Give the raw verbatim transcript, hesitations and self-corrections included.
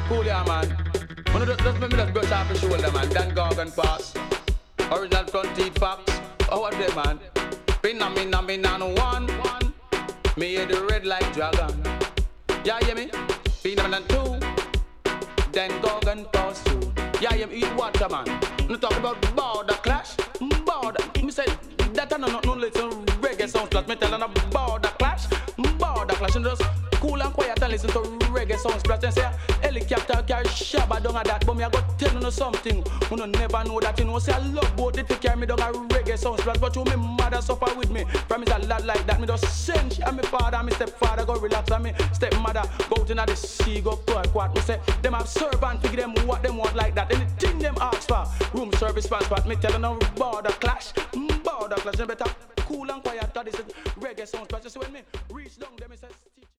Cool, yeah, man. Wanna just, just make me just brush off the shoulder, man. Dan Gorgon pass. Original front teeth facts. Oh, what they, man? Pinna, minna, minna, no one. Me hear the red like dragon. Yeah, hear me? Pinna, minna, two. Dan Gorgon pass two. Yeah, hear me? Eat water, man. No talk about border clash. Border. Me say, that I know not no little reggae sound clash. Me tell them a border clash. Border clash. And just cool and quiet and listen to reggae sounds splash. And say, helicopter carry shabba down a that. But me I go tell you something. You no never know that. You know, say I love boat. They take care me down a reggae sounds splash. But you me mother suffer with me. Promise a lot like that. Me just send she and me father and me stepfather go relax. And me stepmother go out in the sea go pour quart. Me say, them have servant figure them what them want like that. Anything them ask for. Room service passport. Me tell you no border clash. Border clash. You better cool and quiet. That is reggae sounds splash. So when me reach down them, me say,